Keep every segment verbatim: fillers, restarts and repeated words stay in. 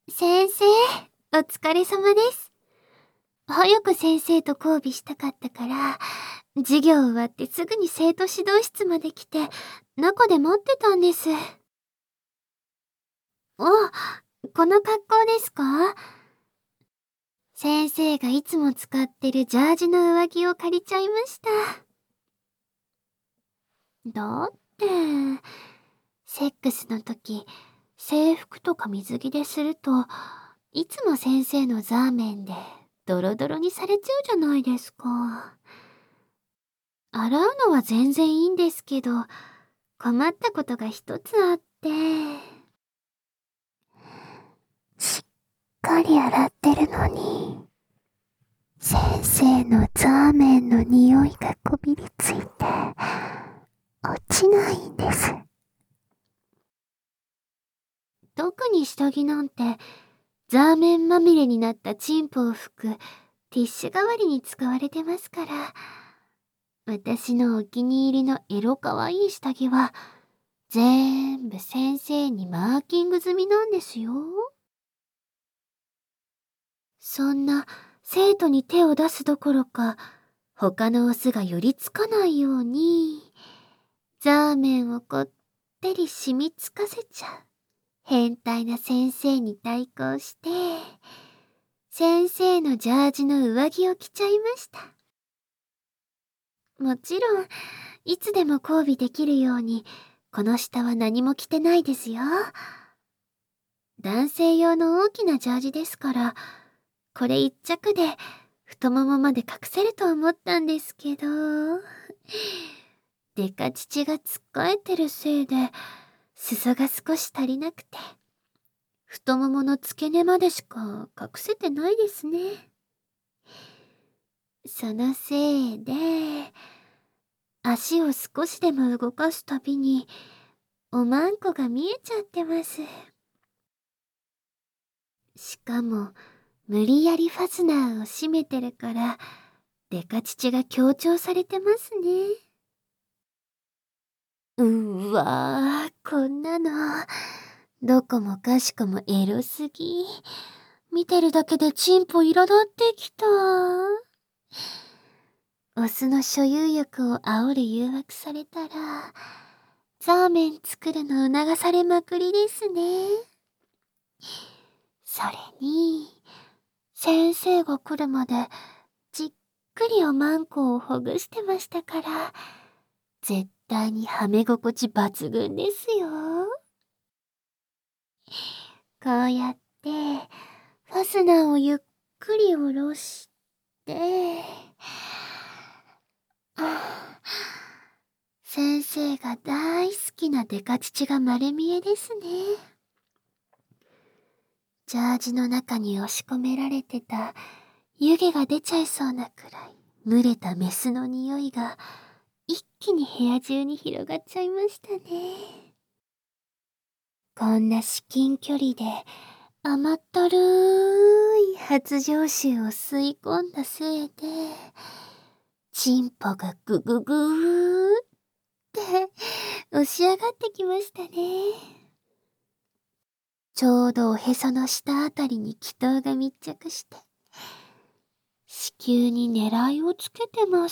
先生、お疲れ様です。早く先生と交尾したかったから、授業終わってすぐに生徒指導室まで来て、中で待ってたんです。あ、この格好ですか？先生がいつも使ってるジャージの上着を借りちゃいました。だって、セックスの時、制服とか水着ですると、いつも先生のザーメンでドロドロにされちゃうじゃないですか。洗うのは全然いいんですけど、困ったことが一つあって。しっかり洗ってるのに、先生のザーメンの匂いがこびりついて、落ちないんです。特に下着なんて、ザーメンまみれになったチンポを拭くティッシュ代わりに使われてますから。私のお気に入りのエロかわいい下着は、全部先生にマーキング済みなんですよ。そんな生徒に手を出すどころか、他のオスが寄りつかないように、ザーメンをこってり染みつかせちゃう変態な先生に対抗して、先生のジャージの上着を着ちゃいました。もちろん、いつでも交尾できるように、この下は何も着てないですよ。男性用の大きなジャージですから、これ一着で太ももまで隠せると思ったんですけど、デカ乳がつっかえてるせいで、裾が少し足りなくて、太ももの付け根までしか隠せてないですね。そのせいで、足を少しでも動かすたびに、おまんこが見えちゃってます。しかも、無理やりファスナーを閉めてるから、デカ乳が強調されてますね。うわぁ、こんなの、どこもかしこもエロすぎ。見てるだけでチンポ彩ってきた。オスの所有欲を煽る誘惑されたら、ザーメン作るの促されまくりですね。それに、先生が来るまで、じっくりおまんこをほぐしてましたから、絶対にはめ心地抜群ですよ。こうやって、ファスナーをゆっくり下ろして、先生が大好きなデカ乳が丸見えですね。ジャージの中に押し込められてた湯気が出ちゃいそうなくらい蒸れたメスの匂いが一気に部屋中に広がっちゃいましたね。こんな至近距離で甘ったるい発情臭を吸い込んだせいで、チンポがグググーって押し上がってきましたね。ちょうどおへその下あたりに気筒が密着して、子宮に狙いをつけてます。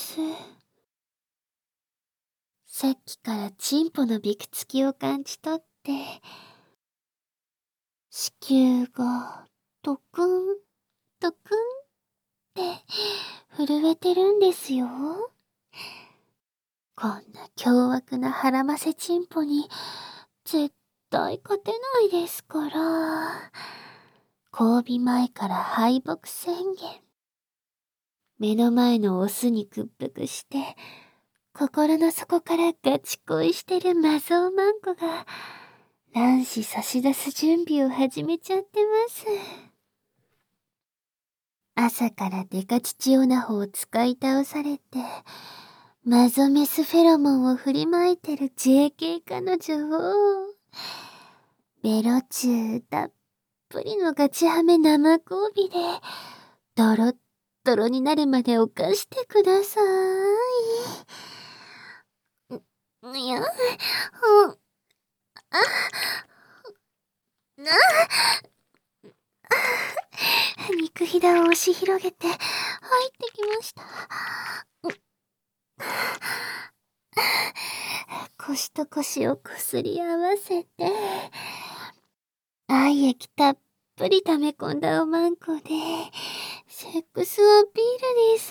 さっきからチンポのびくつきを感じ取って、子宮がトクン、トクンって震えてるんですよ。こんな凶悪な腹ませチンポに絶対勝てないですから。交尾前から敗北宣言。目の前のオスに屈服して、心の底からガチ恋してるマゾウマンコが、卵子差し出す準備を始めちゃってます。朝からデカ乳オナホを使い倒されて、マゾメスフェロモンを振りまいてる ジェーケー 彼女を、ベロチューたっぷりのガチハメ生交尾で、ドロッドロになるまで犯してください。いや、うん、あ、な、 間を押し広げて入ってきました。腰と腰をこすり合わせて、愛液たっぷり溜め込んだおまんこで、セックスアピールです。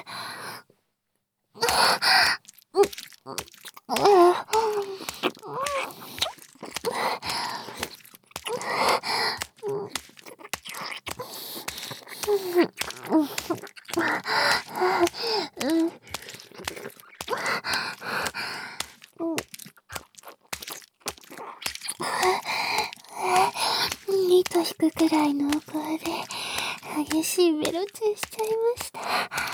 糸引くくらいのお声で激しいベロチューしちゃいました。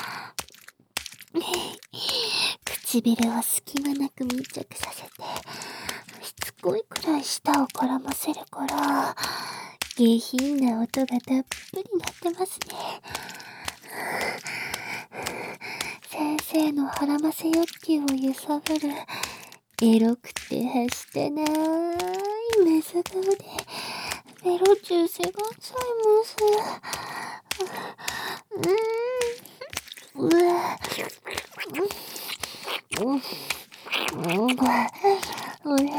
唇を隙間なく密着させて、しつこいくらい舌を絡ませるから下品な音がたっぷり鳴ってますね。先生の腹ませ欲求を揺さぶるエロくてはしたないメス顔でベロチューせがっちゃいます。うーん、うわ、うん、うん、うわ、うわ、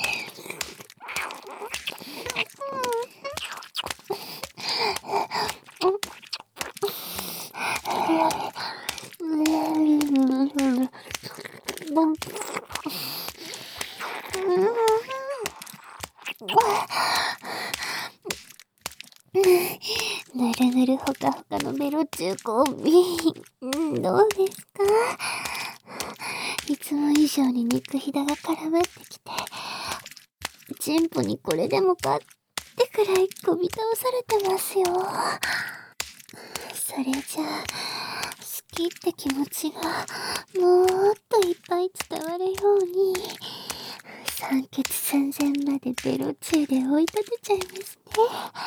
ぬるぬるほかほかのベロチューコンビ、うん、どうですか？いつも以上に肉ひだが絡まってきて、チンポにこれでもかってくらいこび倒されてますよ。それじゃあ、好きって気持ちがもっといっぱい伝わるように、酸欠寸前までベロチューで追い立てちゃいますね。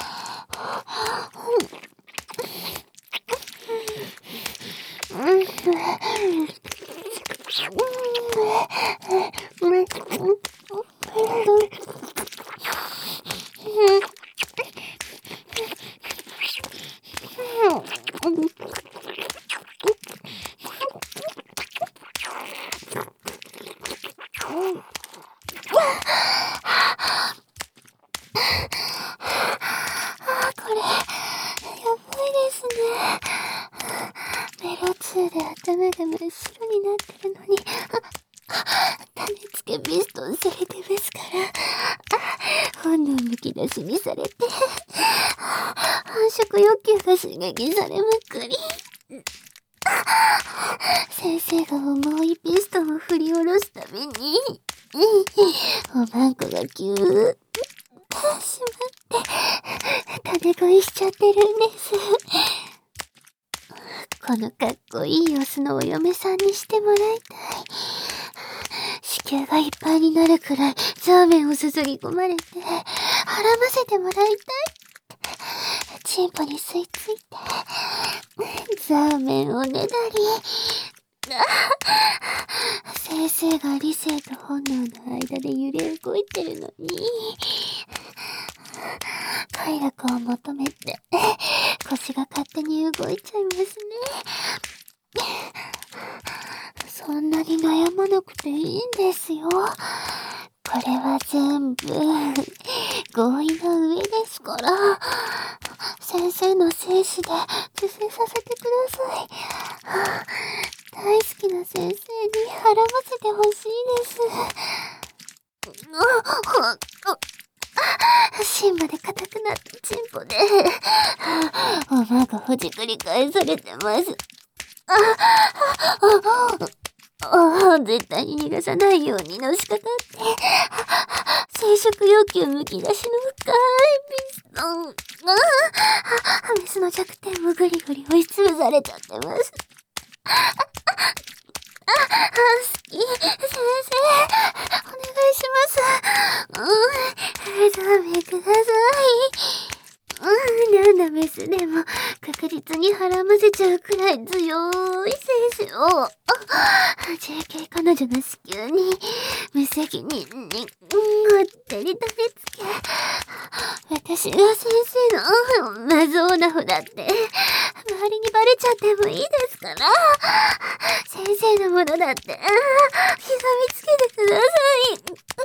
頭が真っ白になってるのに、種付けピストンされてますから、本能むき出しにされて、繁殖欲求が刺激されまくり、先生が重いピストンを振り下ろすたびに、おまんこがキューッとしまって、種食いしちゃってるんです。このかっこいいオスのお嫁さんにしてもらいたい。子宮がいっぱいになるくらいザーメンをすすり込まれて、はらませてもらいたい。チンポに吸い付いて、ザーメンをねだり、先生が理性と本能の間で揺れ動いてるのに、快楽を求めて腰が勝手に動いちゃいますね。そんなに悩まなくていいんですよ。これは全部合意の上ですから、先生の精子で受精させてください。大好きな先生に払わせてほしいです。芯まで硬くなったチンポで、おまがほじくり返されてます。ああ、絶対に逃がさないようにのしかかって、生殖要求むき出しの深いピストン。メスの弱点もぐりぐり押しつぶされちゃってます。好き、先生、お願いします。うん、ザーメンください。うん、どんなメスでも確実にはらませちゃうくらい強い精子を、ジェーケー 彼女の子宮に無責任にごってり種付け、私が先生のマゾーナフだって周りにバレちゃってもいいですから。先生のものだって、あー、ひがみつけてください。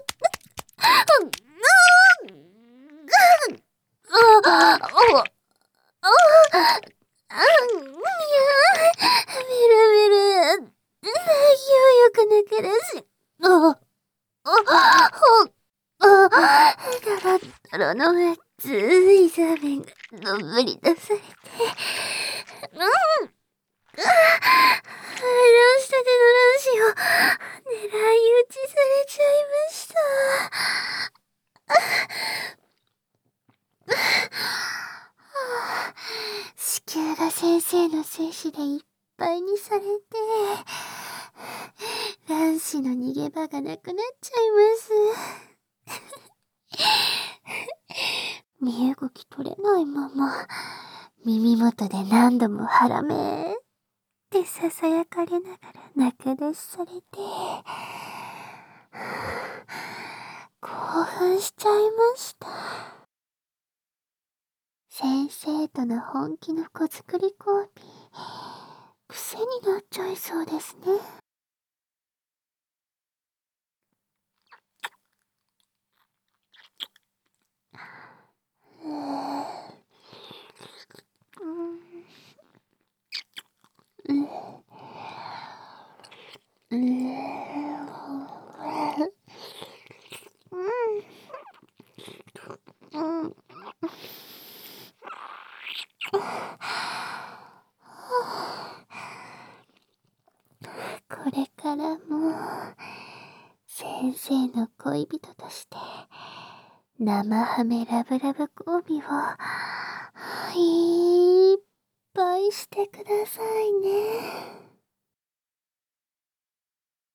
あ、あ、あ、あ、あ、いや、ベルベル、勢いよく抜けるし、あ、あ、あ、あ、だらだらの熱い座面がどんぶり出されて、うん、あ、あ、乱したての卵子を狙い撃ちされちゃいました。子宮が先生の精子でいっぱいにされて、卵子の逃げ場がなくなっちゃいます。身動き取れないまま、耳元で何度も腹めって囁かれながら泣く出しされて、興奮しちゃいました。先生との本気の子作り交尾、癖になっちゃいそうですね。うーん、うん、うん、うん、うん、これからも先生の恋人として生ハメラブラブ交尾をいっぱいしてくださいね。